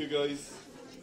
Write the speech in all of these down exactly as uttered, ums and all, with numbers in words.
you, guys.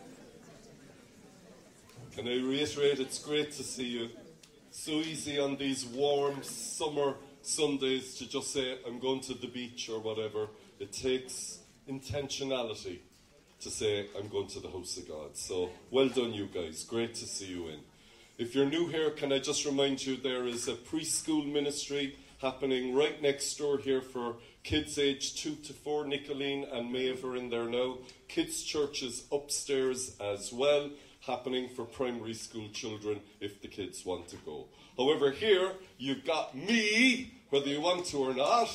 Can I reiterate, it's great to see you. So easy on these warm summer Sundays to just say, I'm going to the beach or whatever. It takes intentionality to say, I'm going to the house of God. So, well done, you guys. Great to see you in. If you're new here, can I just remind you there is a preschool ministry happening right next door here for kids aged two to four. Nicolene and Maeve are in there now. Kids' church is upstairs as well, happening for primary school children if the kids want to go. However, here you've got me, whether you want to or not.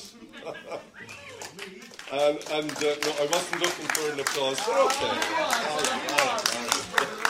and and uh, no, I wasn't looking for an applause, but okay. All right, all right, all right.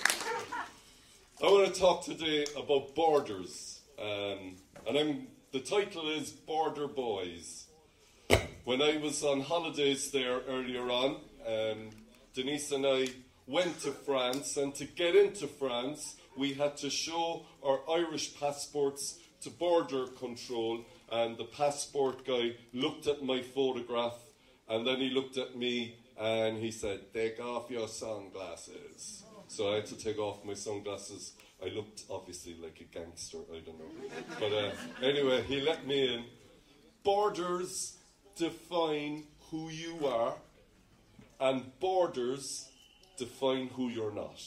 I want to talk today about borders, um, and I'm, the title is Border Boys. When I was on holidays there earlier on, um, Denise and I went to France, and to get into France, we had to show our Irish passports to border control, and the passport guy looked at my photograph, and then he looked at me, and he said, take off your sunglasses. So I had to take off my sunglasses. I looked obviously like a gangster, I don't know. But uh, anyway, he let me in. Borders define who you are, and borders define who you're not.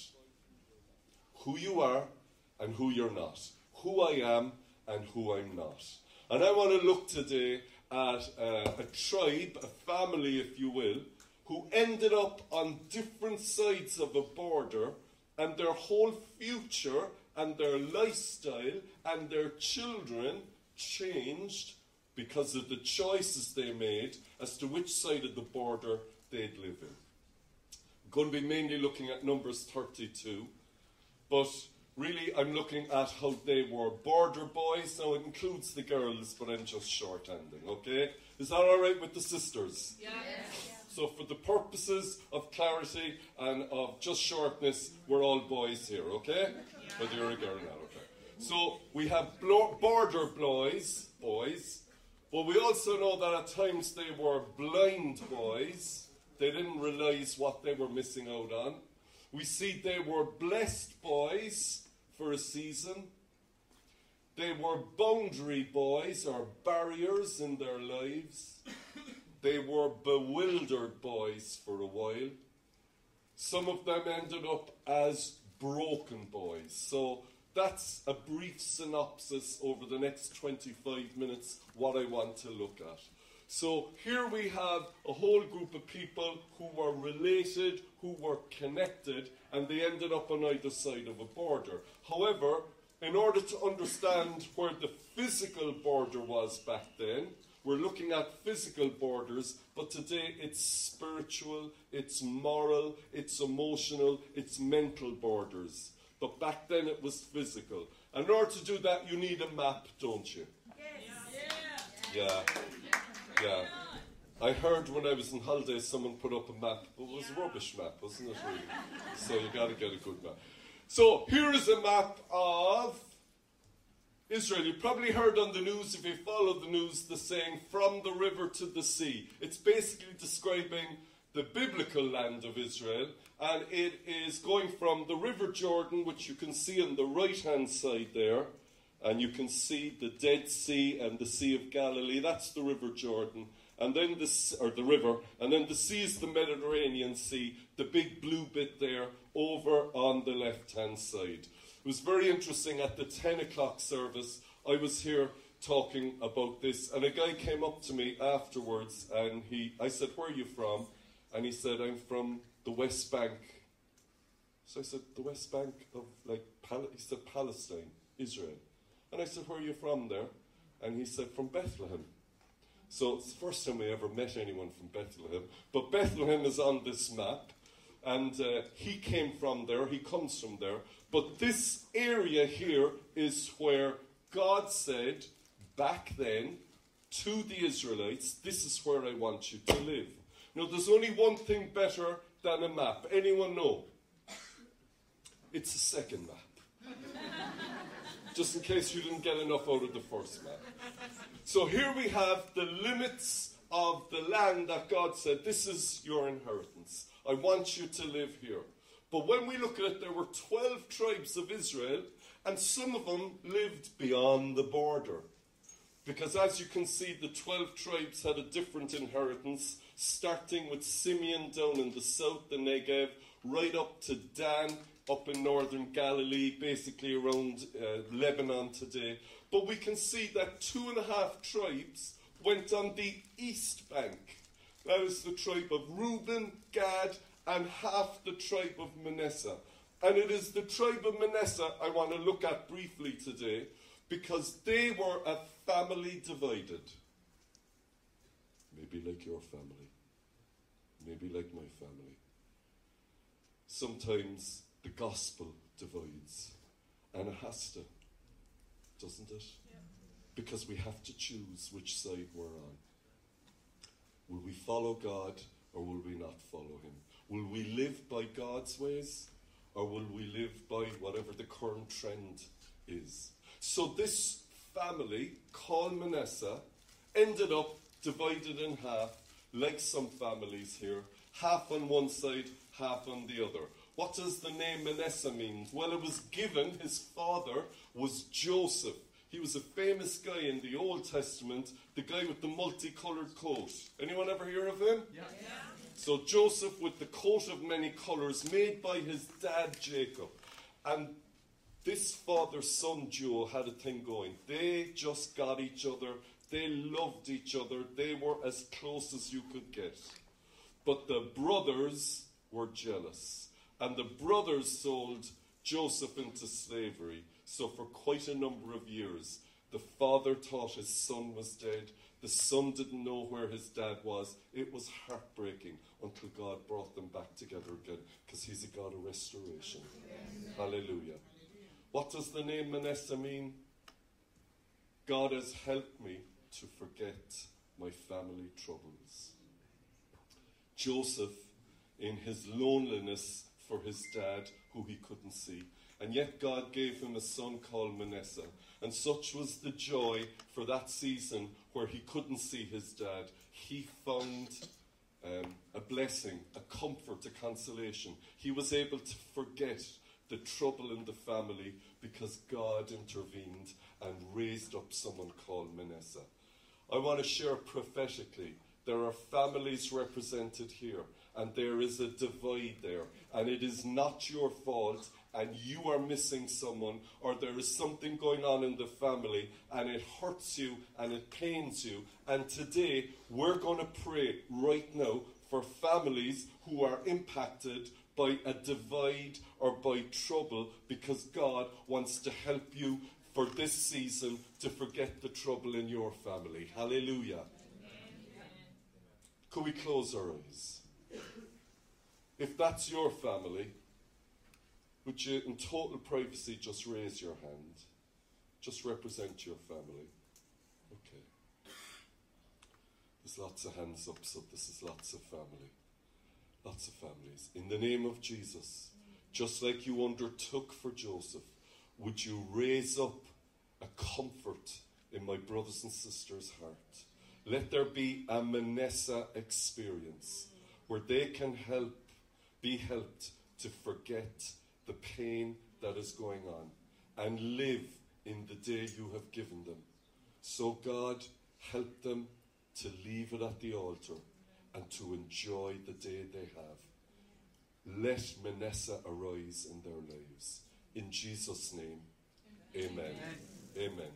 Who you are and who you're not. Who I am and who I'm not. And I want to look today at uh, a tribe, a family if you will, who ended up on different sides of a border, and their whole future and their lifestyle and their children changed because of the choices they made as to which side of the border they'd live in. I'm going to be mainly looking at Numbers thirty-two, but really I'm looking at how they were border boys. Now it includes the girls, but I'm just shorthanding, okay? Is that all right with the sisters? Yes. Yes. So for the purposes of clarity and of just shortness, we're all boys here, okay? Yeah. Whether you're a girl or not, okay? So we have blo- border boys, boys, but we also know that at times they were blind boys. They didn't realize what they were missing out on. We see they were blessed boys for a season. They were boundary boys or barriers in their lives. They were bewildered boys for a while. Some of them ended up as broken boys. So that's a brief synopsis over the next twenty-five minutes, what I want to look at. So here we have a whole group of people who were related, who were connected, and they ended up on either side of a border. However, in order to understand where the physical border was back then, we're looking at physical borders, but today it's spiritual, it's moral, it's emotional, it's mental borders. But back then it was physical. And in order to do that, you need a map, don't you? Yes. Yeah. Yeah. I heard when I was on holidays someone put up a map, but it was a rubbish map, wasn't it really? So you got to get a good map. So here is a map of Israel. You probably heard on the news, if you follow the news, the saying, from the river to the sea. It's basically describing the biblical land of Israel, and it is going from the River Jordan, which you can see on the right-hand side there, and you can see the Dead Sea and the Sea of Galilee. That's the River Jordan, and then the, or the river, and then the sea is the Mediterranean Sea, the big blue bit there, over on the left-hand side. It was very interesting at the ten o'clock service. I was here talking about this, and a guy came up to me afterwards, and he, I said, where are you from? And he said, I'm from the West Bank. So I said, the West Bank of, like, Pal-? He said, Palestine, Israel. And I said, where are you from there? And he said, from Bethlehem. So it's the first time I ever met anyone from Bethlehem. But Bethlehem is on this map, and uh, he came from there, he comes from there. But this area here is where God said back then to the Israelites, this is where I want you to live. Now, there's only one thing better than a map. Anyone know? It's a second map. Just in case you didn't get enough out of the first map. So here we have the limits of the land that God said, this is your inheritance. I want you to live here. But when we look at it, there were twelve tribes of Israel, and some of them lived beyond the border. Because as you can see, the twelve tribes had a different inheritance, starting with Simeon down in the south, the Negev, right up to Dan, up in northern Galilee, basically around uh, Lebanon today. But we can see that two and a half tribes went on the east bank. That is the tribe of Reuben, Gad, and half the tribe of Manasseh. And it is the tribe of Manasseh I want to look at briefly today, because they were a family divided. Maybe like your family. Maybe like my family. Sometimes the gospel divides. And it has to, doesn't it? Yeah. Because we have to choose which side we're on. Will we follow God or will we not follow him? Will we live by God's ways or will we live by whatever the current trend is? So this family, called Manasseh, ended up divided in half, like some families here, half on one side, half on the other. What does the name Manasseh mean? Well, it was given, his father was Joseph. He was a famous guy in the Old Testament, the guy with the multicolored coat. Anyone ever hear of him? Yeah. Yeah. So Joseph with the coat of many colors, made by his dad Jacob. And this father-son duo had a thing going. They just got each other. They loved each other. They were as close as you could get. But the brothers were jealous. And the brothers sold Joseph into slavery. So for quite a number of years, the father thought his son was dead. The son didn't know where his dad was. It was heartbreaking until God brought them back together again, because he's a God of restoration. Yes. Hallelujah. What does the name Manasseh mean? God has helped me to forget my family troubles. Joseph, in his loneliness for his dad, who he couldn't see, and yet God gave him a son called Manasseh. And such was the joy for that season where he couldn't see his dad. He found um, a blessing, a comfort, a consolation. He was able to forget the trouble in the family because God intervened and raised up someone called Manasseh. I want to share prophetically. There are families represented here, and there is a divide there, and it is not your fault, and you are missing someone, or there is something going on in the family, and it hurts you, and it pains you. And today, we're going to pray right now for families who are impacted by a divide or by trouble, because God wants to help you for this season to forget the trouble in your family. Hallelujah. Could we close our eyes? If that's your family, would you, in total privacy, just raise your hand? Just represent your family. Okay. There's lots of hands up, so this is lots of family. Lots of families. In the name of Jesus, just like you undertook for Joseph, would you raise up a comfort in my brothers and sisters' heart? Let there be a Manasseh experience where they can help, be helped to forget the pain that is going on and live in the day you have given them. So God, help them to leave it at the altar and to enjoy the day they have. Let Manasseh arise in their lives. In Jesus' name, amen. Amen. Amen.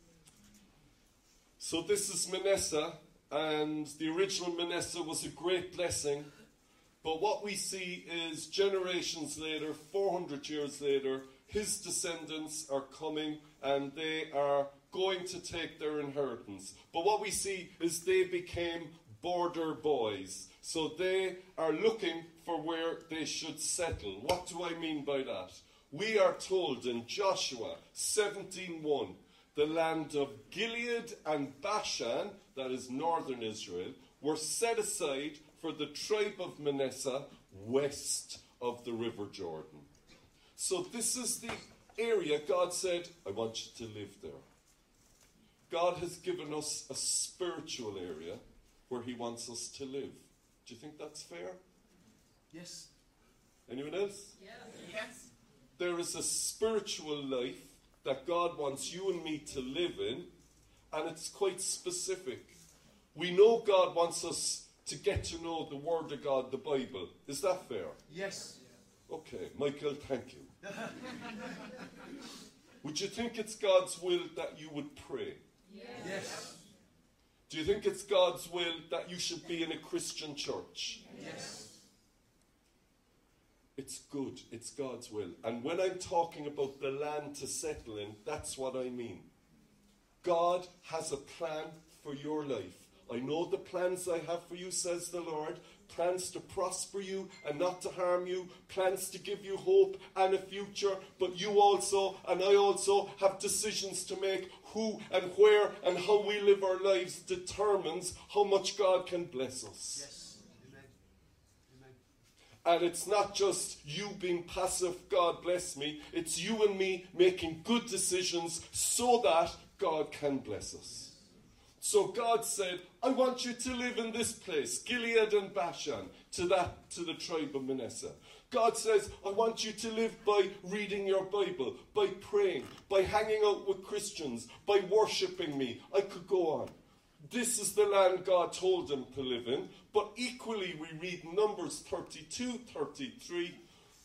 So this is Manasseh, and the original Manasseh was a great blessing. But what we see is generations later, four hundred years later, his descendants are coming and they are going to take their inheritance. But what we see is they became border boys. So they are looking for where they should settle. What do I mean by that? We are told in Joshua seventeen one, the land of Gilead and Bashan, that is northern Israel, were set aside for the tribe of Manasseh west of the river Jordan. So this is the area God said, I want you to live there. God has given us a spiritual area, where he wants us to live. Do you think that's fair? Yes. Anyone else? Yes. Yes. There is a spiritual life that God wants you and me to live in, and it's quite specific. We know God wants us to get to know the Word of God, the Bible. Is that fair? Yes. Okay, Michael, thank you. Would you think it's God's will that you would pray? Yes. Yes. Do you think it's God's will that you should be in a Christian church? Yes. It's good. It's God's will. And when I'm talking about the land to settle in, that's what I mean. God has a plan for your life. I know the plans I have for you, says the Lord. Plans to prosper you and not to harm you. Plans to give you hope and a future. But you also and I also have decisions to make. Who and where and how we live our lives determines how much God can bless us. Yes. Amen. Amen. And it's not just you being passive, God bless me. It's you and me making good decisions so that God can bless us. So God said, I want you to live in this place, Gilead and Bashan, to that, to the tribe of Manasseh. God says, I want you to live by reading your Bible, by praying, by hanging out with Christians, by worshipping me. I could go on. This is the land God told them to live in. But equally, we read Numbers thirty-two, thirty-three.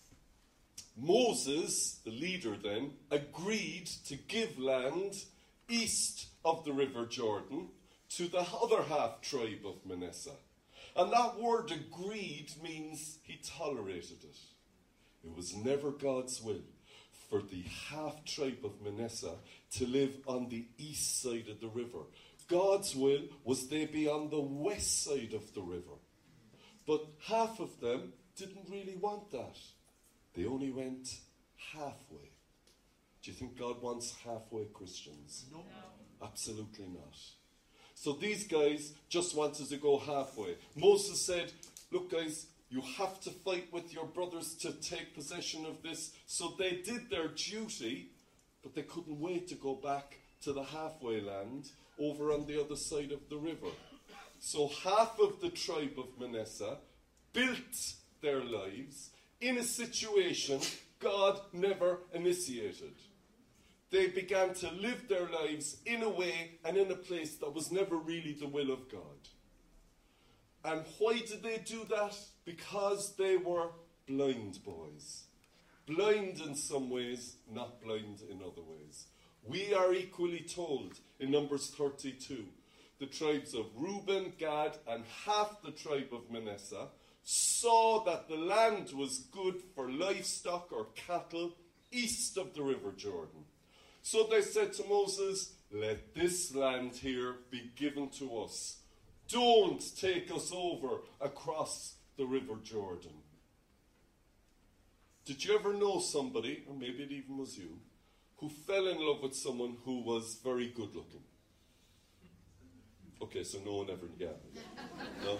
Moses, the leader then, agreed to give land east of the River Jordan to the other half tribe of Manasseh. And that word agreed means he tolerated it. It was never God's will for the half tribe of Manasseh to live on the east side of the river. God's will was they be on the west side of the river. But half of them didn't really want that. They only went halfway. Do you think God wants halfway Christians? No. Absolutely not. So these guys just wanted to go halfway. Moses said, look guys, you have to fight with your brothers to take possession of this. So they did their duty, but they couldn't wait to go back to the halfway land over on the other side of the river. So half of the tribe of Manasseh built their lives in a situation God never initiated. They began to live their lives in a way and in a place that was never really the will of God. And why did they do that? Because they were blind boys. Blind in some ways, not blind in other ways. We are equally told in Numbers thirty-two, the tribes of Reuben, Gad, and half the tribe of Manasseh saw that the land was good for livestock or cattle east of the River Jordan. So they said to Moses, let this land here be given to us. Don't take us over across the River Jordan. Did you ever know somebody, or maybe it even was you, who fell in love with someone who was very good looking? Okay, so no one ever, yeah. No?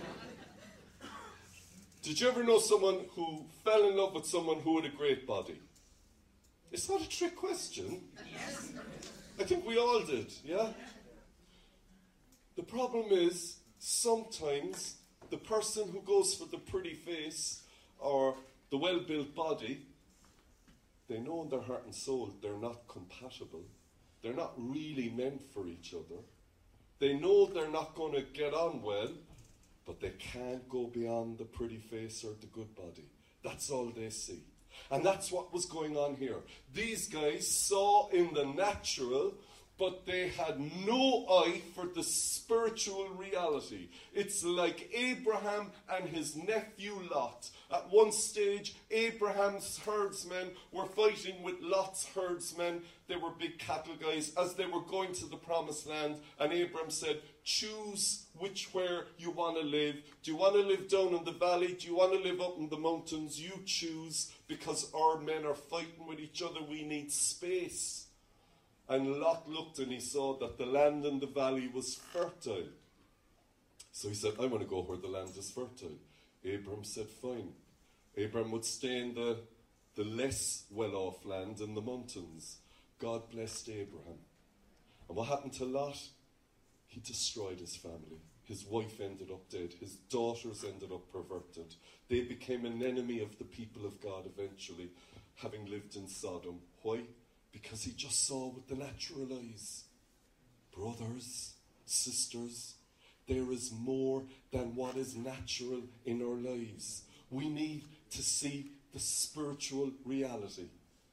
Did you ever know someone who fell in love with someone who had a great body? It's not a trick question. Yes. I think we all did, yeah? The problem is, sometimes the person who goes for the pretty face or the well-built body, they know in their heart and soul they're not compatible. They're not really meant for each other. They know they're not going to get on well, but they can't go beyond the pretty face or the good body. That's all they see. And that's what was going on here. These guys saw in the natural, but they had no eye for the spiritual reality. It's like Abraham and his nephew Lot. At one stage, Abraham's herdsmen were fighting with Lot's herdsmen. They were big cattle guys as they were going to the promised land. And Abraham said, choose which where you want to live. Do you want to live down in the valley? Do you want to live up in the mountains? You choose, because our men are fighting with each other. We need space. And Lot looked and he saw that the land in the valley was fertile. So he said, I want to go where the land is fertile. Abram said, fine. Abram would stay in the, the less well-off land in the mountains. God blessed Abraham. And what happened to Lot? he destroyed his family. His wife ended up dead. His daughters ended up perverted. They became an enemy of the people of God eventually, having lived in Sodom. Why? Because he just saw with the natural eyes. Brothers, sisters, there is more than what is natural in our lives. We need to see the spiritual reality.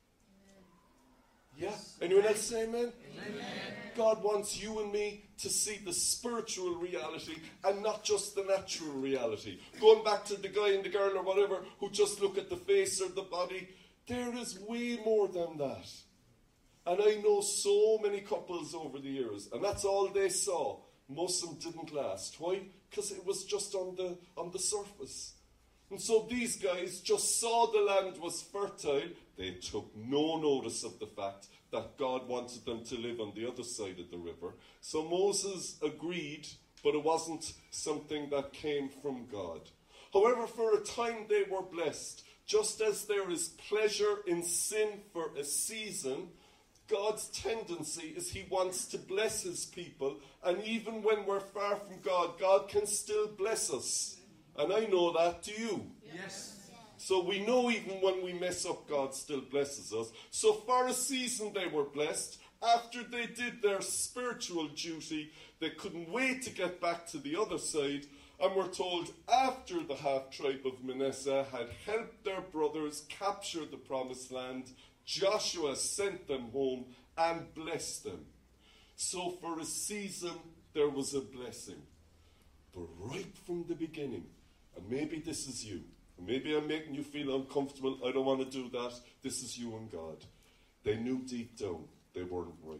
Yeah? Anyone else say amen? Amen? God wants you and me to see the spiritual reality and not just the natural reality. Going back to the guy and the girl or whatever who just look at the face or the body, there is way more than that. And I know so many couples over the years, and that's all they saw. Most of them didn't last. Why? Because it was just on the on the surface. And so these guys just saw the land was fertile. They took no notice of the fact that God wanted them to live on the other side of the river. So Moses agreed, but it wasn't something that came from God. However, for a time they were blessed. Just as there is pleasure in sin for a season, God's tendency is he wants to bless his people. And even when we're far from God, God can still bless us. And I know that. Do you? Yes. So we know even when we mess up, God still blesses us. So for a season they were blessed. After they did their spiritual duty, they couldn't wait to get back to the other side. And we're told after the half-tribe of Manasseh had helped their brothers capture the promised land, Joshua sent them home and blessed them. So for a season there was a blessing. But right from the beginning, and maybe this is you, and maybe I'm making you feel uncomfortable, I don't want to do that, this is you and God. They knew deep down they weren't right.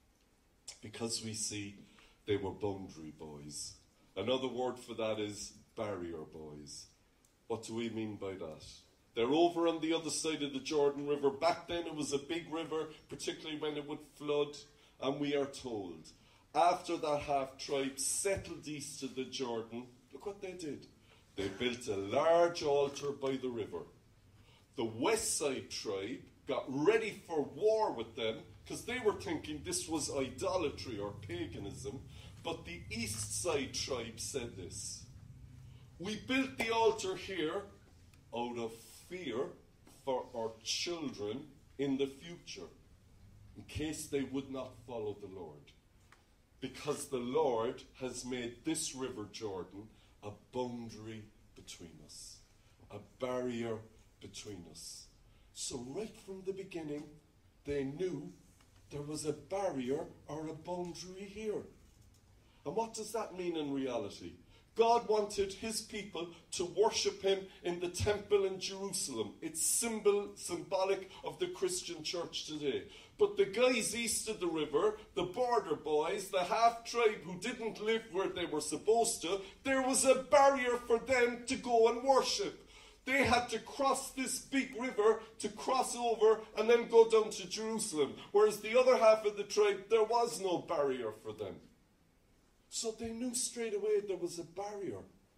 Because we see they were boundary boys. Another word for that is barrier boys. What do we mean by that? They're over on the other side of the Jordan River. Back then it was a big river, particularly when it would flood. And we are told, after that half-tribe settled east of the Jordan, look what they did. They built a large altar by the river. The west side tribe got ready for war with them because they were thinking this was idolatry or paganism. But the east side tribe said this: we built the altar here out of fear for our children in the future, in case they would not follow the Lord. Because the Lord has made this river Jordan a boundary between us, a barrier between us. So right from the beginning, they knew there was a barrier or a boundary here. And what does that mean in reality? God wanted his people to worship him in the temple in Jerusalem. It's symbol, symbolic of the Christian church today. But the guys east of the river, the border boys, the half-tribe who didn't live where they were supposed to, there was a barrier for them to go and worship. They had to cross this big river to cross over and then go down to Jerusalem. Whereas the other half of the tribe, there was no barrier for them. So they knew straight away there was a barrier.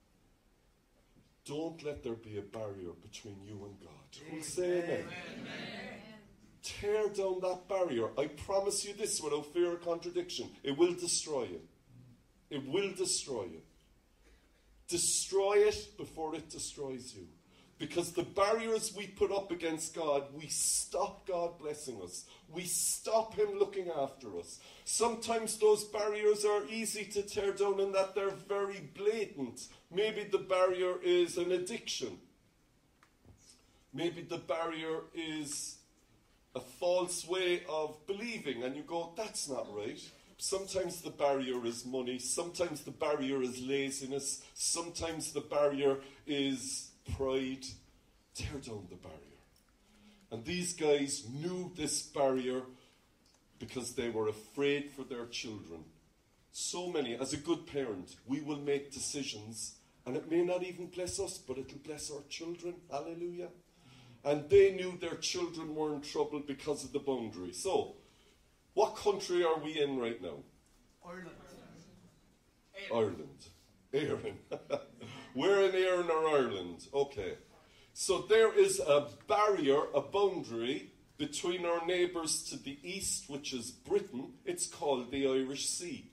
Don't let there be a barrier between you and God. We'll say amen. Amen. Tear down that barrier. I promise you this without fear of contradiction. It will destroy you. It will destroy you. Destroy it before it destroys you. Because the barriers we put up against God, we stop God blessing us. We stop him looking after us. Sometimes those barriers are easy to tear down in that they're very blatant. Maybe the barrier is an addiction. Maybe the barrier is a false way of believing, and you go, that's not right. Sometimes the barrier is money. Sometimes the barrier is laziness. Sometimes the barrier is pride. Tear down the barrier. And these guys knew this barrier because they were afraid for their children. So many, as a good parent, we will make decisions, and it may not even bless us, but it'll bless our children. Hallelujah. And they knew their children were in trouble because of the boundary. So, what country are we in right now? Ireland. Ireland. Erin. We're in Erin or Ireland. Okay. So there is a barrier, a boundary between our neighbours to the east, which is Britain. It's called the Irish Sea.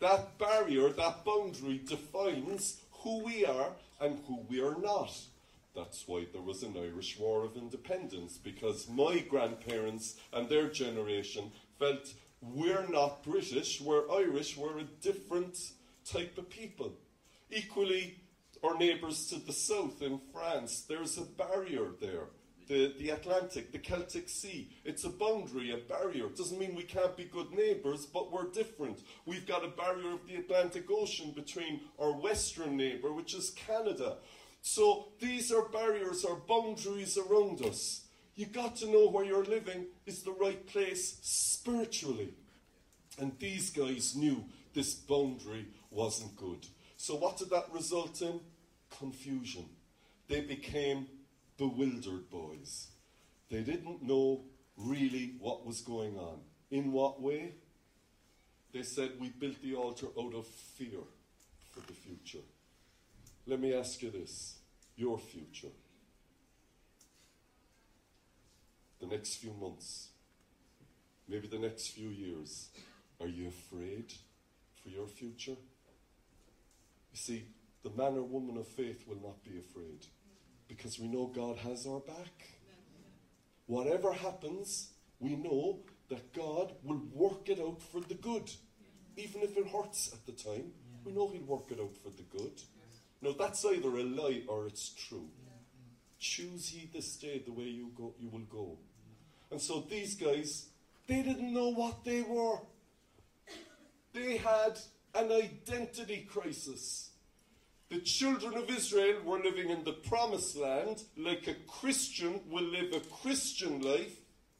That barrier, that boundary defines who we are and who we are not. That's why there was an Irish War of Independence, because my grandparents and their generation felt we're not British, we're Irish, we're a different type of people. Equally, our neighbours to the south in France, there's a barrier there. The, the Atlantic, the Celtic Sea, it's a boundary, a barrier. It doesn't mean we can't be good neighbours, but we're different. We've got a barrier of the Atlantic Ocean between our western neighbour, which is Canada. So these are barriers, are boundaries around us. You've got to know where you're living is the right place spiritually. And these guys knew this boundary wasn't good. So what did that result in? Confusion. They became bewildered boys. They didn't know really what was going on. In what way? They said, we built the altar out of fear for the future. Let me ask you this, your future. The next few months, maybe the next few years, are you afraid for your future? You see, the man or woman of faith will not be afraid, because we know God has our back. Whatever happens, we know that God will work it out for the good. Even if it hurts at the time, we know he'll work it out for the good. Now, that's either a lie or it's true. Choose ye this day the way you go, you will go. And so these guys, they didn't know what they were. They had an identity crisis. The children of Israel were living in the promised land like a Christian will live a Christian life.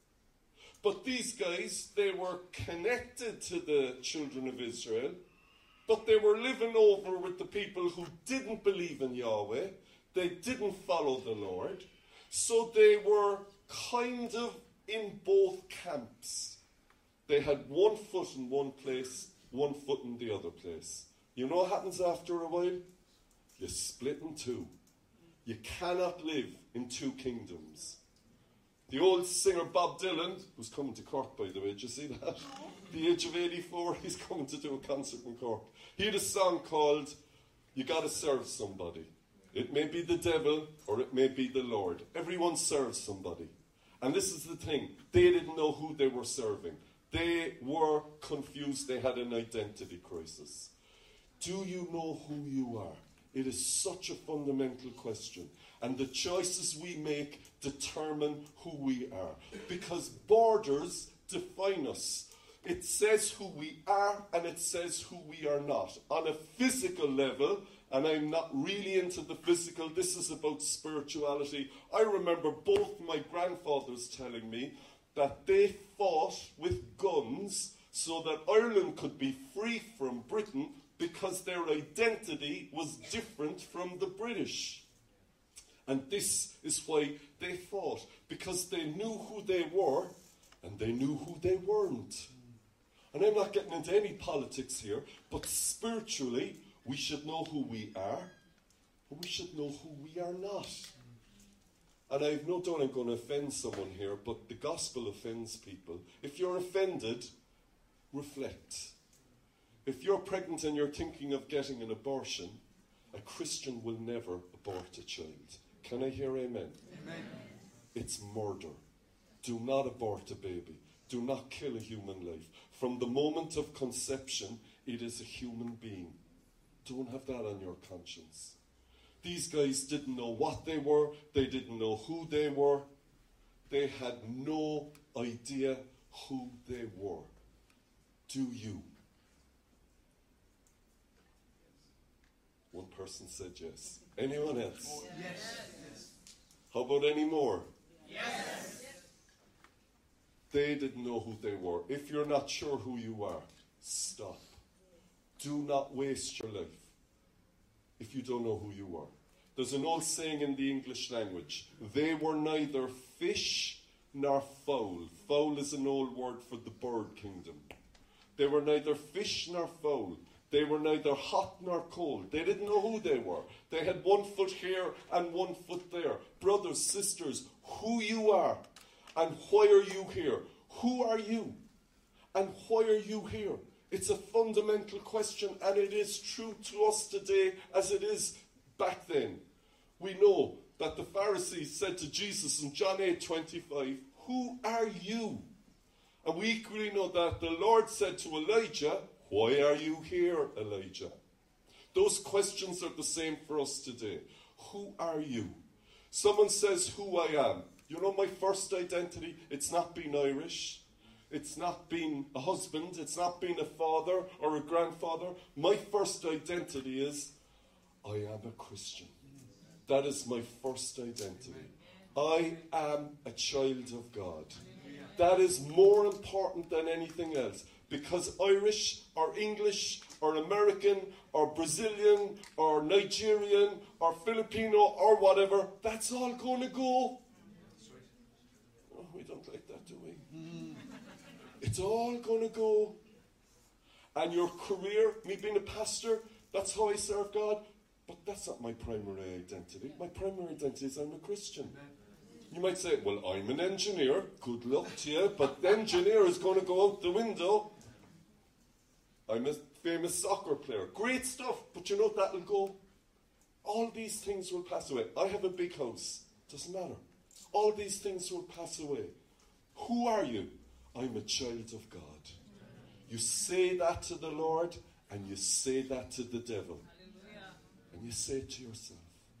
But these guys, they were connected to the children of Israel, but they were living over with the people who didn't believe in Yahweh. They didn't follow the Lord. So they were kind of in both camps. They had one foot in one place, one foot in the other place. You know what happens after a while? You split in two. You cannot live in two kingdoms. The old singer Bob Dylan, who's coming to Cork, by the way, did you see that? At the age of eighty-four, he's coming to do a concert in Cork. He had a song called, You Gotta Serve Somebody. It may be the devil, or it may be the Lord. Everyone serves somebody. And this is the thing. They didn't know who they were serving. They were confused. They had an identity crisis. Do you know who you are? It is such a fundamental question. And the choices we make determine who we are. Because borders define us. It says who we are and it says who we are not. On a physical level, and I'm not really into the physical, this is about spirituality. I remember both my grandfathers telling me that they fought with guns so that Ireland could be free from Britain because their identity was different from the British. And this is why they fought, because they knew who they were and they knew who they weren't. And I'm not getting into any politics here, but spiritually, we should know who we are, but we should know who we are not. And I have no doubt I'm going to offend someone here, but the gospel offends people. If you're offended, reflect. If you're pregnant and you're thinking of getting an abortion, a Christian will never abort a child. Can I hear amen? Amen. It's murder. Do not abort a baby. Do not kill a human life. From the moment of conception, it is a human being. Don't have that on your conscience. These guys didn't know what they were. They didn't know who they were. They had no idea who they were. Do you? One person said yes. Anyone else? Yes. How about any more? Yes. They didn't know who they were. If you're not sure who you are, stop. Do not waste your life if you don't know who you are. There's an old saying in the English language. They were neither fish nor fowl. Fowl is an old word for the bird kingdom. They were neither fish nor fowl. They were neither hot nor cold. They didn't know who they were. They had one foot here and one foot there. Brothers, sisters, who you are and why are you here? Who are you? And why are you here? It's a fundamental question, and it is true to us today as it is back then. We know that the Pharisees said to Jesus in John eight twenty-five, "Who are you?" And we equally know that the Lord said to Elijah, "Why are you here, Elijah?" Those questions are the same for us today. Who are you? Someone says who I am. You know my first identity? It's not being Irish. It's not being a husband. It's not being a father or a grandfather. My first identity is I am a Christian. That is my first identity. I am a child of God. That is more important than anything else. Because Irish or English or American or Brazilian or Nigerian or Filipino or whatever, that's all going to go. Oh, we don't like that, do we? It's all going to go. And your career, me being a pastor, that's how I serve God. But that's not my primary identity. My primary identity is I'm a Christian. You might say, well, I'm an engineer. Good luck to you. But the engineer is going to go out the window. I'm a famous soccer player. Great stuff. But you know, that'll go. All these things will pass away. I have a big house. Doesn't matter. All these things will pass away. Who are you? I'm a child of God. You say that to the Lord, and you say that to the devil. And you say it to yourself.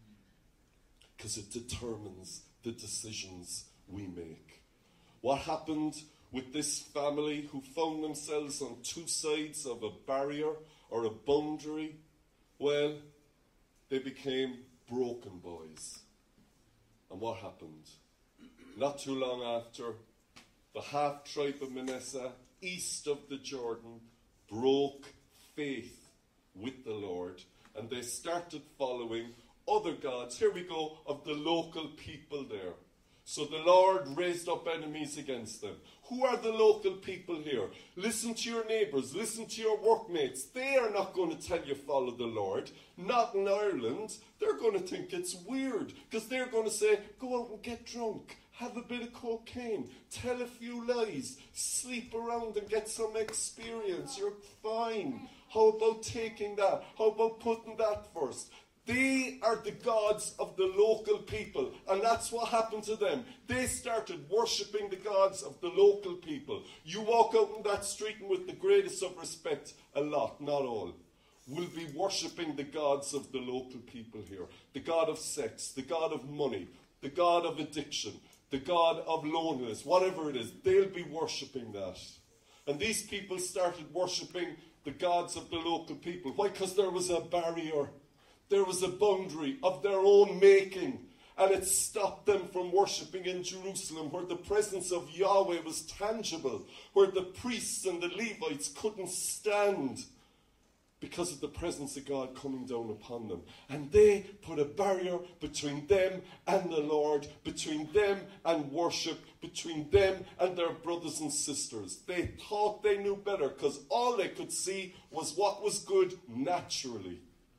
Because it determines the decisions we make. What happened with this family who found themselves on two sides of a barrier or a boundary? Well, they became broken boys. And what happened? Not too long after, the half-tribe of Manasseh, east of the Jordan, broke faith with the Lord. And they started following other gods, here we go, of the local people there. So the Lord raised up enemies against them. Who are the local people here? Listen to your neighbours, listen to your workmates. They are not going to tell you follow the Lord. Not in Ireland. They're going to think it's weird, because they're going to say, go out and get drunk, have a bit of cocaine, tell a few lies, sleep around and get some experience. You're fine. How about taking that? How about putting that first? They are the gods of the local people, and that's what happened to them. They started worshipping the gods of the local people. You walk out in that street, and with the greatest of respect, a lot, not all, will be worshipping the gods of the local people here. The god of sex, the god of money, the god of addiction, the god of loneliness, whatever it is, they'll be worshipping that. And these people started worshipping the gods of the local people. Why? Because there was a barrier. There was a boundary of their own making, and it stopped them from worshipping in Jerusalem, where the presence of Yahweh was tangible, where the priests and the Levites couldn't stand because of the presence of God coming down upon them. And they put a barrier between them and the Lord, between them and worship, between them and their brothers and sisters. They thought they knew better, because all they could see was what was good naturally.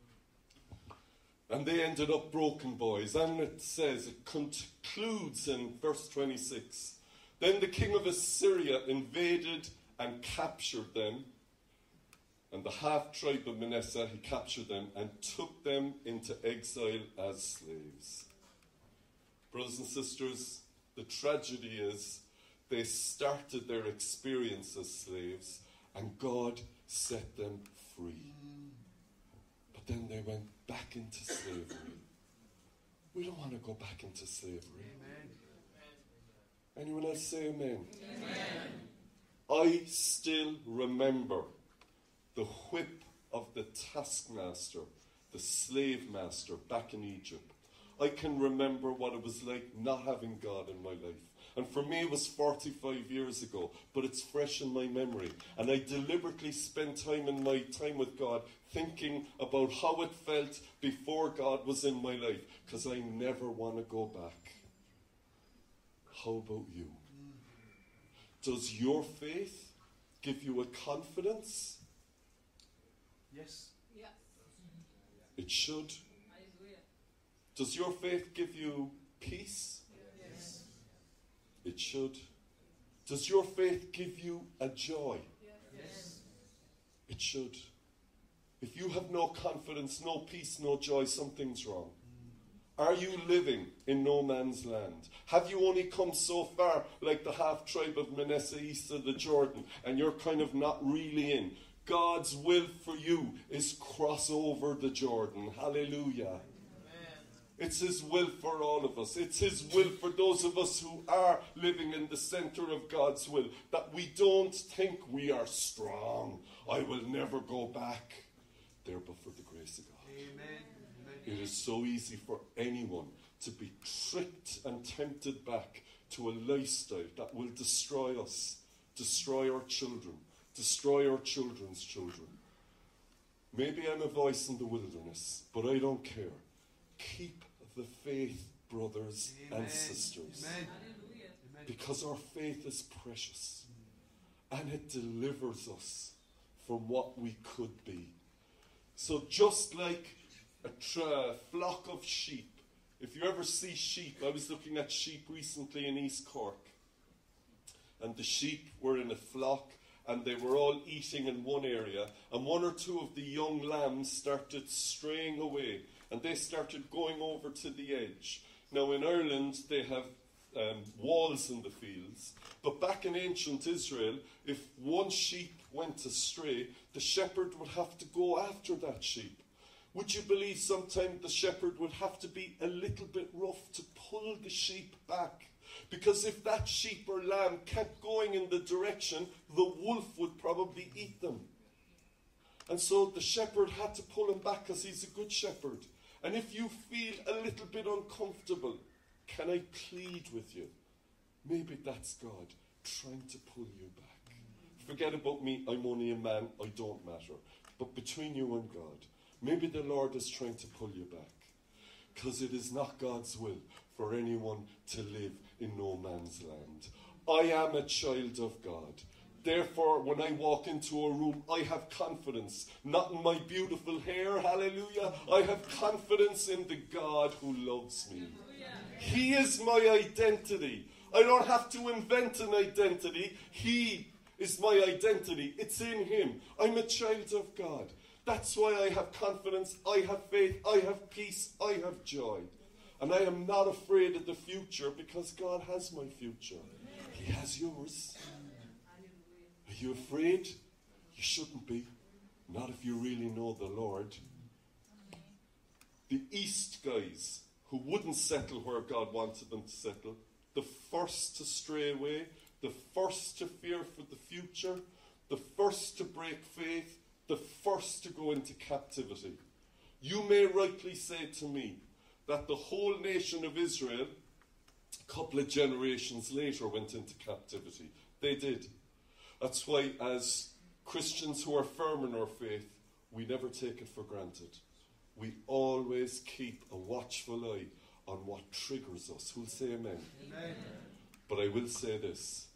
And they ended up broken boys. And it says, it concludes in verse twenty-six. Then the king of Assyria invaded and captured them. And the half-tribe of Manasseh, he captured them and took them into exile as slaves. Brothers and sisters, the tragedy is they started their experience as slaves, and God set them free. But then they went back into slavery. We don't want to go back into slavery. Amen. Anyone else say amen? Amen. I still remember the whip of the taskmaster, the slave master back in Egypt. I can remember what it was like not having God in my life. And for me, it was forty-five years ago, but it's fresh in my memory. And I deliberately spent time in my time with God thinking about how it felt before God was in my life, because I never want to go back. How about you? Does your faith give you a confidence? Yes. Yes. It should. Hallelujah. Does your faith give you peace? Yes. It should. Does your faith give you a joy? Yes. It should. If you have no confidence, no peace, no joy, something's wrong. Are you living in no man's land? Have you only come so far, like the half-tribe of Manasseh east of the Jordan, and you're kind of not really in? God's will for you is cross over the Jordan. Hallelujah. Amen. It's His will for all of us. It's His will for those of us who are living in the center of God's will, that we don't think we are strong. I will never go back there, but for the grace of God. Amen. It is so easy for anyone to be tricked and tempted back to a lifestyle that will destroy us, destroy our children, destroy our children's children. Maybe I'm a voice in the wilderness, but I don't care. Keep the faith, brothers Amen. and sisters. Amen. Because our faith is precious and it delivers us from what we could be. So just like a tra- flock of sheep. If you ever see sheep, I was looking at sheep recently in East Cork, and the sheep were in a flock and they were all eating in one area, and one or two of the young lambs started straying away and they started going over to the edge. Now in Ireland they have um, walls in the fields, but back in ancient Israel, if one sheep went astray, the shepherd would have to go after that sheep. Would you believe sometimes the shepherd would have to be a little bit rough to pull the sheep back? Because if that sheep or lamb kept going in the direction, the wolf would probably eat them. And so the shepherd had to pull him back because he's a good shepherd. And if you feel a little bit uncomfortable, can I plead with you? Maybe that's God trying to pull you back. Forget about me, I'm only a man, I don't matter. But between you and God, maybe the Lord is trying to pull you back, because it is not God's will for anyone to live in no man's land. I am a child of God. Therefore, when I walk into a room, I have confidence, not in my beautiful hair, hallelujah. I have confidence in the God who loves me. He is my identity. I don't have to invent an identity. He is my identity. It's in Him. I'm a child of God. That's why I have confidence, I have faith, I have peace, I have joy. And I am not afraid of the future because God has my future. He has yours. Are you afraid? You shouldn't be. Not if you really know the Lord. The East guys who wouldn't settle where God wanted them to settle, the first to stray away, the first to fear for the future, the first to break faith, the first to go into captivity. You may rightly say to me that the whole nation of Israel, a couple of generations later, went into captivity. They did. That's why, as Christians who are firm in our faith, we never take it for granted. We always keep a watchful eye on what triggers us. Who'll say amen? Amen. But I will say this.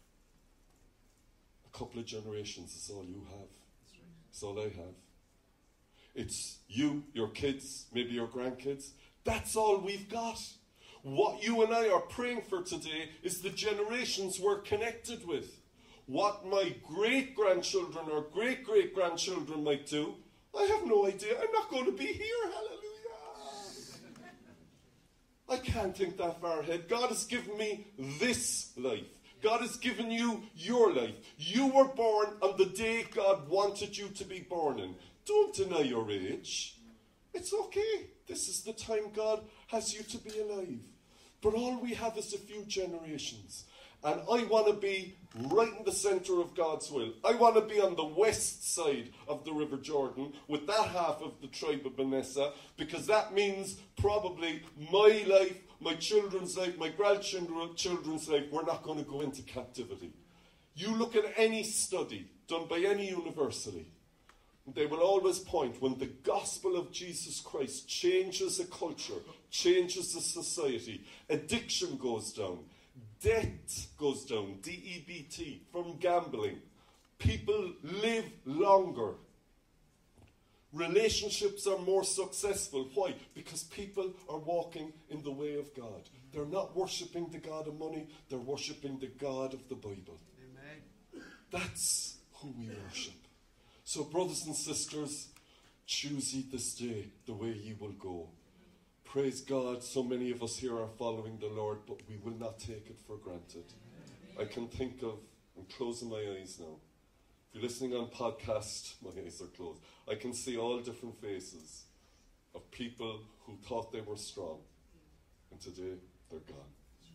A couple of generations is all you have. That's all I have. It's you, your kids, maybe your grandkids. That's all we've got. What you and I are praying for today is the generations we're connected with. What my great-grandchildren or great-great-grandchildren might do, I have no idea. I'm not going to be here. Hallelujah. I can't think that far ahead. God has given me this life. God has given you your life. You were born on the day God wanted you to be born in. Don't deny your age. It's okay. This is the time God has you to be alive. But all we have is a few generations. And I want to be right in the center of God's will. I want to be on the west side of the River Jordan with that half of the tribe of Manasseh, because that means probably my life, my children's life, my grandchildren's life, we're not going to go into captivity. You look at any study done by any university, they will always point when the gospel of Jesus Christ changes a culture, changes a society, addiction goes down, debt goes down, D E B T, from gambling. People live longer. Relationships are more successful. Why? Because people are walking in the way of God. They're not worshipping the God of money, they're worshipping the God of the Bible. Amen. That's who we worship. So brothers and sisters, choose ye this day the way ye will go. Praise God, so many of us here are following the Lord, but we will not take it for granted. I can think of, I'm closing my eyes now. If you're listening on podcast, my eyes are closed. I can see all different faces of people who thought they were strong, and today they're gone.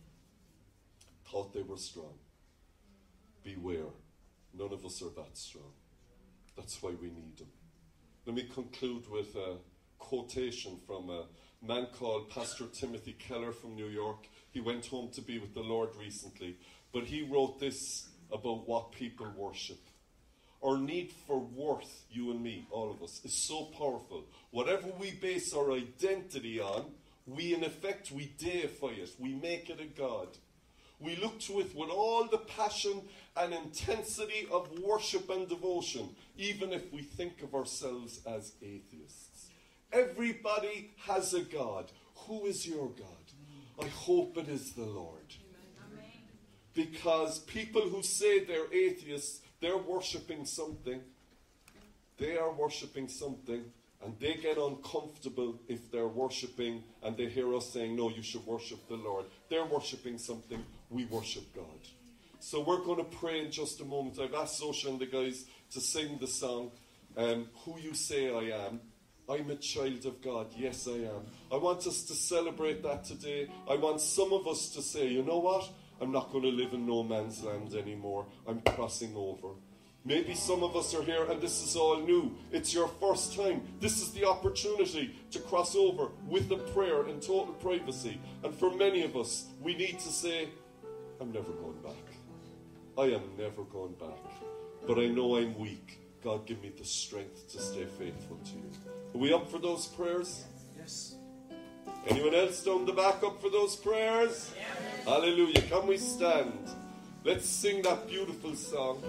Thought they were strong. Beware, none of us are that strong. That's why we need them. Let me conclude with a quotation from a man called Pastor Timothy Keller from New York. He went home to be with the Lord recently, but he wrote this about what people worship. Our need for worth, you and me, all of us, is so powerful. Whatever we base our identity on, we in effect, we deify it. We make it a god. We look to it with all the passion and intensity of worship and devotion, even if we think of ourselves as atheists. Everybody has a God. Who is your God? I hope it is the Lord. Amen. Because people who say they're atheists, they're worshipping something. They are worshipping something, and they get uncomfortable if they're worshipping and they hear us saying, no, you should worship the Lord. They're worshipping something. We worship God. So we're going to pray in just a moment. I've asked Sosha and the guys to sing the song, um, Who You Say I Am. I'm a child of God. Yes, I am. I want us to celebrate that today. I want some of us to say, you know what? I'm not going to live in no man's land anymore. I'm crossing over. Maybe some of us are here and this is all new. It's your first time. This is the opportunity to cross over with a prayer in total privacy. And for many of us, we need to say, I'm never going back. I am never going back. But I know I'm weak. God, give me the strength to stay faithful to you. Are we up for those prayers? Yes. Anyone else down the back up for those prayers? Yes. Hallelujah. Can we stand? Let's sing that beautiful song.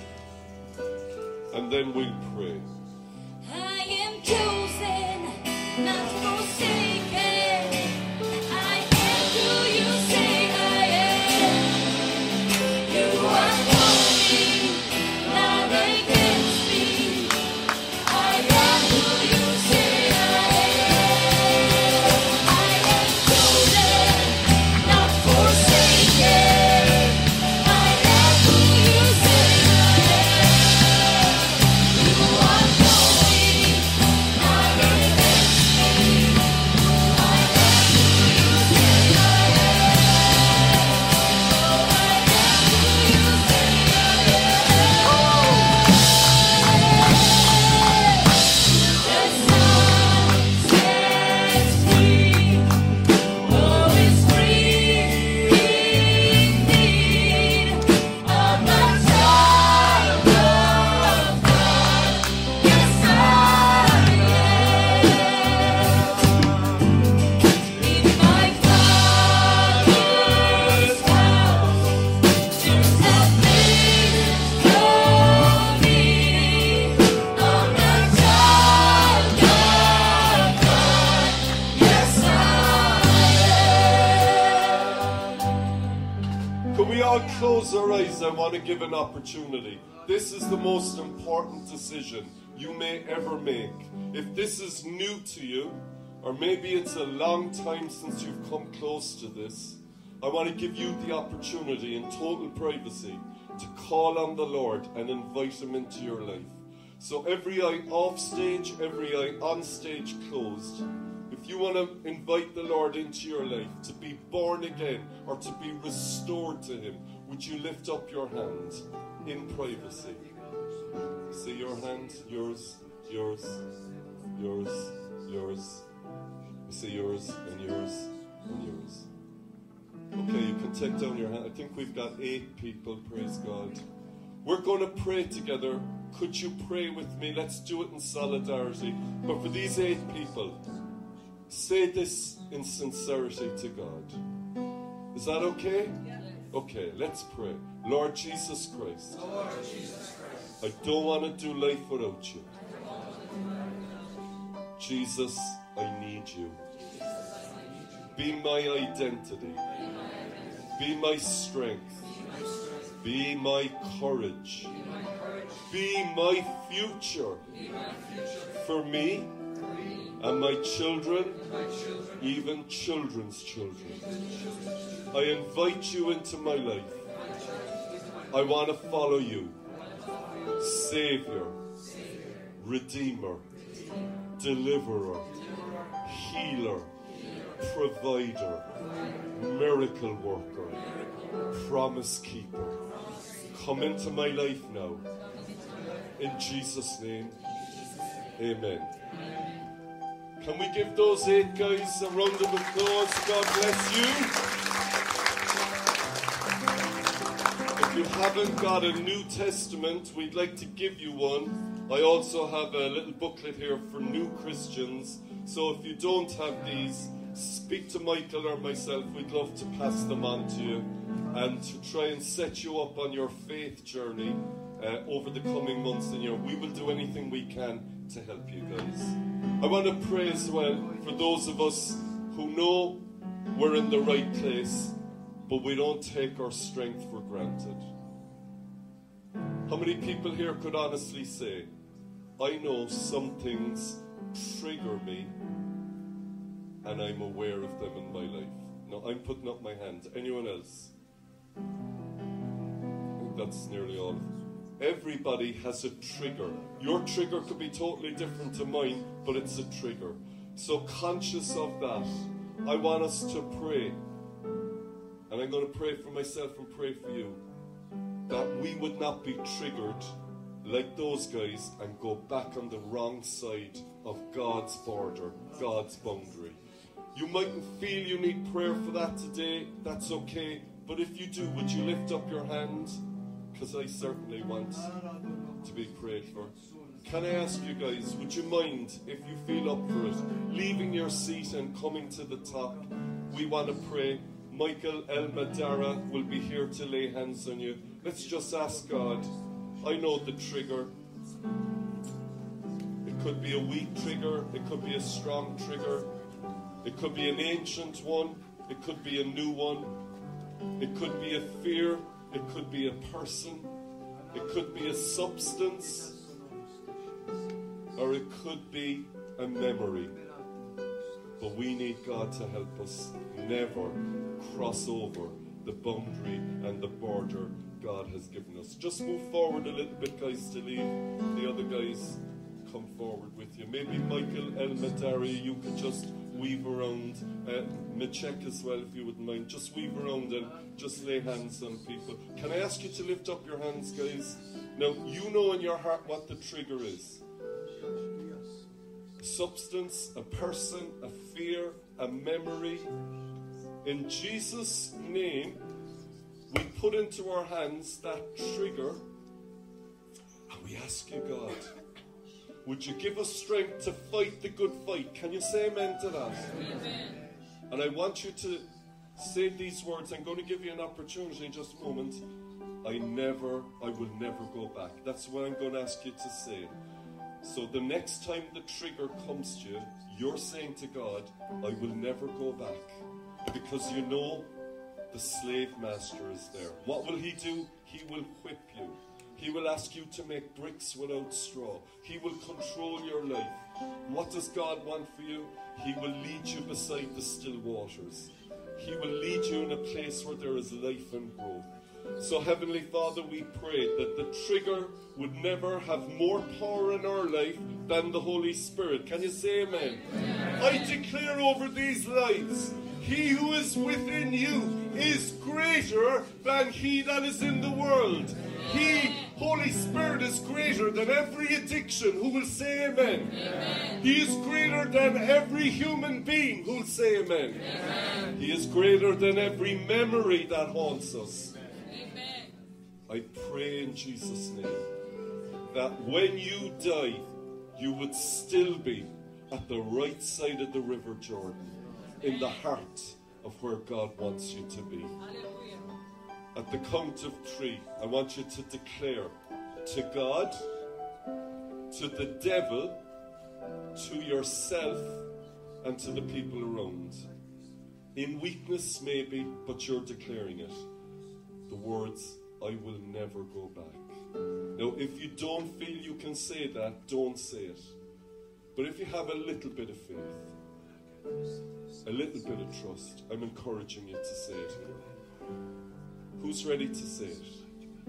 And then we'll pray. I am chosen, not forsaken. I am who you say I am. You are for me, not against me. I am who you say I am. I am chosen, not forsaken. I am who you say I am. You are for me, not against me. I am who you say I am. I am who you say I am. The sun sets free. Oh, it's free indeed. I'm a child of God. Yes, I am. In my Father's house, there's nothing for me. I'm a child of God. Yes, I am. Could we all close our eyes? I want to give an opportunity. This is the most important decision you may ever make. If this is new to you, or maybe it's a long time since you've come close to this, I want to give you the opportunity in total privacy to call on the Lord and invite Him into your life. So every eye off stage, every eye on stage closed. If you want to invite the Lord into your life, to be born again or to be restored to Him, would you lift up your hand in privacy? See your hand, yours, yours, yours, yours. See yours and yours and yours. Okay, you can take down your hand. I think we've got eight people, praise God. We're going to pray together. Could you pray with me? Let's do it in solidarity. But for these eight people, say this in sincerity to God. Is that okay? Okay, let's pray. Lord Jesus Christ, Lord Jesus Christ, I don't want to do life without you. Jesus, I need you. Be my identity. Be my strength. Be my courage. be my future for me and my children, even children's children. I invite you into my life. I want to follow you. Savior, Redeemer, Deliverer, Healer, Provider, Miracle Worker, Promise Keeper. Come into my life now. In Jesus' name, amen. Can we give those eight guys a round of applause? God bless you. If you haven't got a New Testament, we'd like to give you one. I also have a little booklet here for new Christians. So if you don't have these, speak to Michael or myself. We'd love to pass them on to you and to try and set you up on your faith journey uh, over the coming months and year. We will do anything we can to help you guys. I want to pray as well for those of us who know we're in the right place, but we don't take our strength for granted. How many people here could honestly say, I know some things trigger me and I'm aware of them in my life? No, I'm putting up my hand. Anyone else? I think that's nearly all. Everybody has a trigger. Your trigger could be totally different to mine, but it's a trigger. So conscious of that, I want us to pray. And I'm going to pray for myself and pray for you, that we would not be triggered like those guys and go back on the wrong side of God's border, God's boundary. You mightn't feel you need prayer for that today. That's okay. But if you do, would you lift up your hand? Because I certainly want to be prayed for. Can I ask you guys, would you mind, if you feel up for it, leaving your seat and coming to the top? We want to pray. Michael Elmadara will be here to lay hands on you. Let's just ask God. I know the trigger. It could be a weak trigger. It could be a strong trigger. It could be an ancient one. It could be a new one. It could be a fear. It could be a person. It could be a substance. Or it could be a memory. But we need God to help us never cross over the boundary and the border God has given us. Just move forward a little bit, guys, to leave the other guys come forward with you. Maybe Michael Elmadari, you could just weave around. Uh, Michek as well, if you wouldn't mind. Just weave around and just lay hands on people. Can I ask you to lift up your hands, guys? Now, you know in your heart what the trigger is. A substance, a person, a fear, a memory. In Jesus' name, we put into our hands that trigger and we ask you, God, would you give us strength to fight the good fight? Can you say amen to that? Amen. And I want you to say these words. I'm going to give you an opportunity in just a moment. I never, I will never go back. That's what I'm going to ask you to say. So the next time the trigger comes to you, you're saying to God, I will never go back. Because you know the slave master is there. What will he do? He will whip you. He will ask you to make bricks without straw. He will control your life. What does God want for you? He will lead you beside the still waters. He will lead you in a place where there is life and growth. So Heavenly Father, we pray that the trigger would never have more power in our life than the Holy Spirit. Can you say amen? Amen. I declare over these lives, he who is within you is greater than he that is in the world. He, Holy Spirit, is greater than every addiction. Who will say amen? Amen. He is greater than every human being. Who will say amen? Amen. He is greater than every memory that haunts us. Amen. I pray in Jesus' name that when you die, you would still be at the right side of the River Jordan, in the heart of where God wants you to be. At the count of three, I want you to declare to God, to the devil, to yourself, and to the people around. In weakness maybe, but you're declaring it. The words, I will never go back. Now, if you don't feel you can say that, don't say it. But if you have a little bit of faith, a little bit of trust, I'm encouraging you to say it here. Who's ready to say it?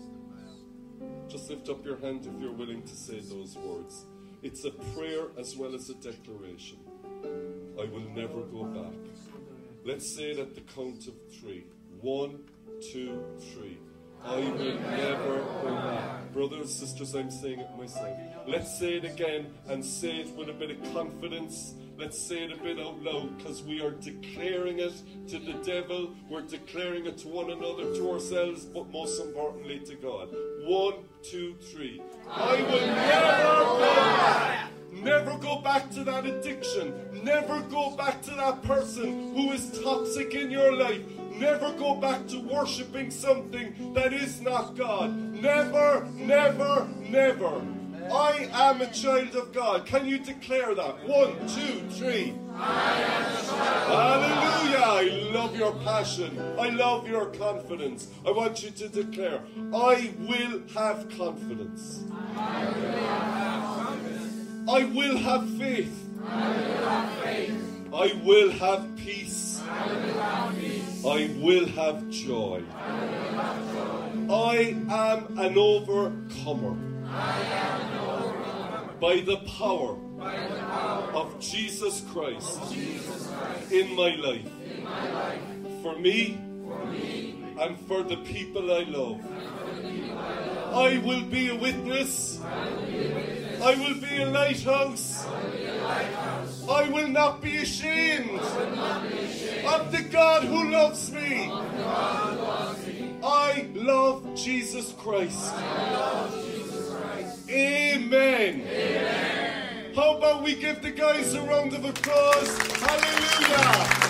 Just lift up your hand if you're willing to say those words. It's a prayer as well as a declaration. I will never go back. Let's say it at the count of three. One, two, three. I will never go back. Brothers, sisters, I'm saying it myself. Let's say it again and say it with a bit of confidence. Let's say it a bit out loud, because we are declaring it to the devil. We're declaring it to one another, to ourselves, but most importantly to God. One, two, three. I will never go back. Never go back to that addiction. Never go back to that person who is toxic in your life. Never go back to worshipping something that is not God. Never, never, never. I am a child of God. Can you declare that? One, two, three. I am a child. Hallelujah. I love your passion. I love your confidence. I want you to declare, I will have confidence. I will have confidence. I will have faith. I will have faith. I will have peace. I will have peace. I will have joy. I will have joy. I am an overcomer. I am an overcomer. By the power, By the power of Jesus Christ, of Jesus Christ in my life. in my life. For me, For me and for the people I love. and for the people I love. I will be a witness. I will be a witness. I will be a lighthouse. I will be a lighthouse. I will not be ashamed I will not be ashamed of the God who loves me. of the God who loves me. I love Jesus Christ. I love Jesus Christ. Amen. Amen. How about we give the guys a round of applause? Hallelujah.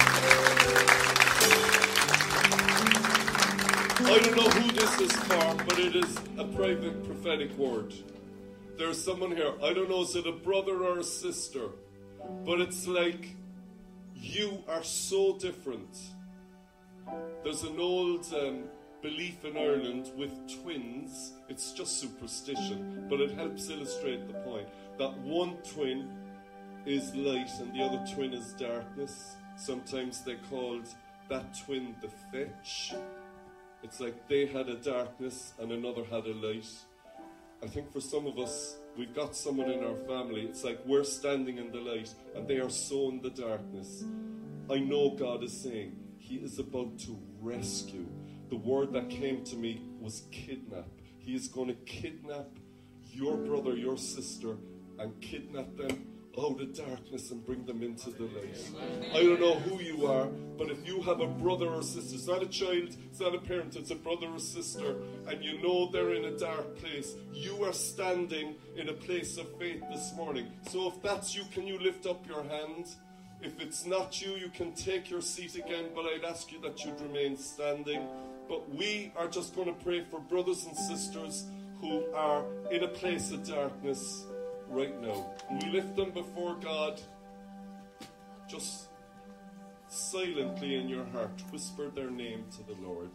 I don't know who this is for, but it is a private prophetic word. There's someone here, I don't know, is it a brother or a sister? But it's like, you are so different. There's an old um, belief in Ireland with twins. It's just superstition, but it helps illustrate the point. That one twin is light and the other twin is darkness. Sometimes they called that twin the fetch. It's like they had a darkness and another had a light. I think for some of us, we've got someone in our family, it's like we're standing in the light and they are so in the darkness. I know God is saying He is about to rescue. The word that came to me was kidnap. He is going to kidnap your brother, your sister, and kidnap them out of darkness and bring them into the light. I don't know who you are, but if you have a brother or sister, it's not a child, it's not a parent, it's a brother or sister, and you know they're in a dark place, you are standing in a place of faith this morning. So if that's you, can you lift up your hand? If it's not you, you can take your seat again, but I'd ask you that you'd remain standing. But we are just going to pray for brothers and sisters who are in a place of darkness right now. And we lift them before God. Just silently in your heart, whisper their name to the Lord.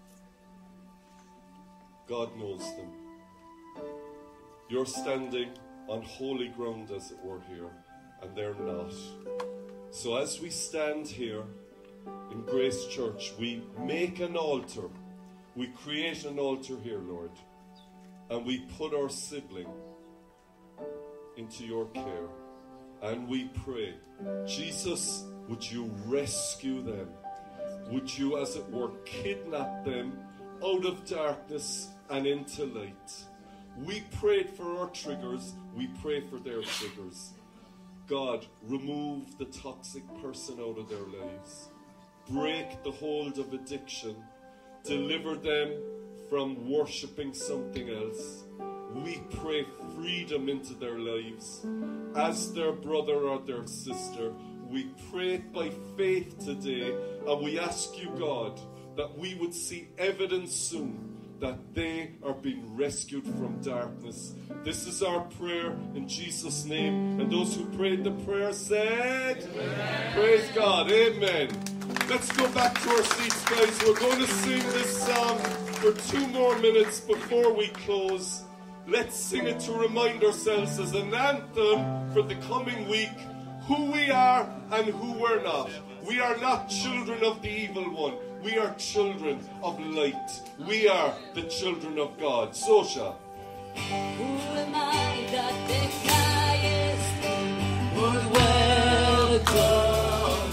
God knows them. You're standing on holy ground, as it were, here, and they're not. So as we stand here in Grace Church, we make an altar. We create an altar here, Lord, and we put our sibling into your care. And we pray, Jesus, would you rescue them? Would you, as it were, kidnap them out of darkness and into light? We prayed for our triggers. We pray for their triggers. God, remove the toxic person out of their lives. Break the hold of addiction. Deliver them from worshipping something else. We pray freedom into their lives. As their brother or their sister, we pray it by faith today, and we ask you, God, that we would see evidence soon that they are being rescued from darkness. This is our prayer in Jesus' name. And those who prayed the prayer said, Amen. Praise God. Amen. Let's go back to our seats, guys. We're going to sing this song for two more minutes before we close. Let's sing it to remind ourselves as an anthem for the coming week who we are and who we're not. We are not children of the evil one. We are children of light. We are the children of God. Sosha. Who am I that the highest would welcome?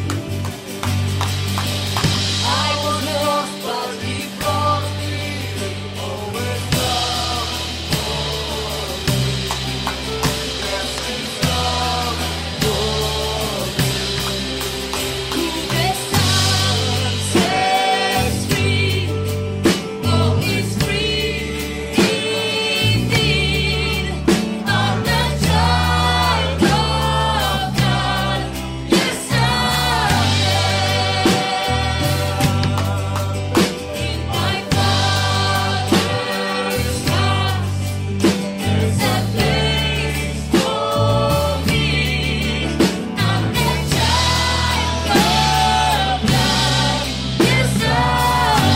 I was lost, but He brought me over some glory. Yes, His love for me. Who the Son sets free, oh, is free indeed. I'm the child of God. Yes, I am. In my Father's house, there's a place for me. I'm the child of God. Yes, I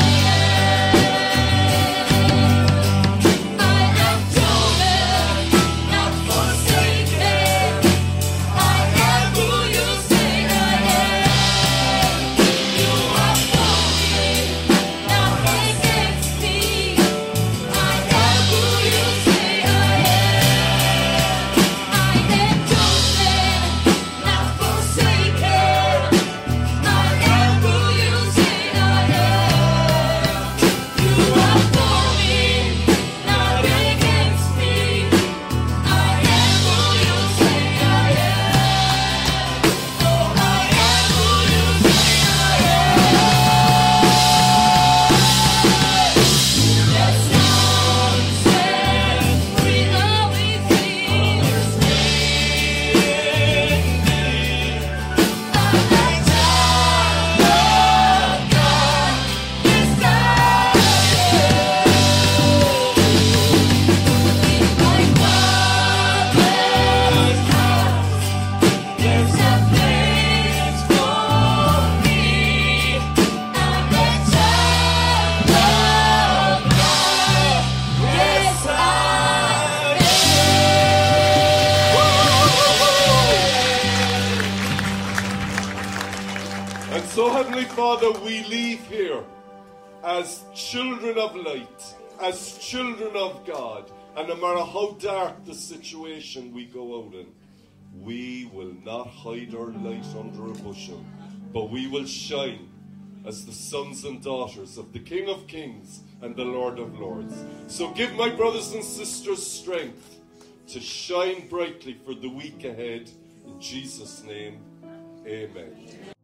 am. I am chosen, not forsaken. I am who you say I am. You are for me, not against me. I am who you say I am. I am chosen, not forsaken. I am who you say I am. You are for me, not against me. I am who you say I am. Oh, I am who you say I am. The sun sets free, now we feel His name. I'm the child of God. Yes, I am. In my Father's house, there's a place for me. I'm the child of God. Yes, I am. And so, Heavenly Father, we leave here as children of light, as children of God. And no matter how dark the situation we go out in, we will not hide our light under a bushel, but we will shine as the sons and daughters of the King of Kings and the Lord of Lords. So give my brothers and sisters strength to shine brightly for the week ahead. In Jesus' name, amen.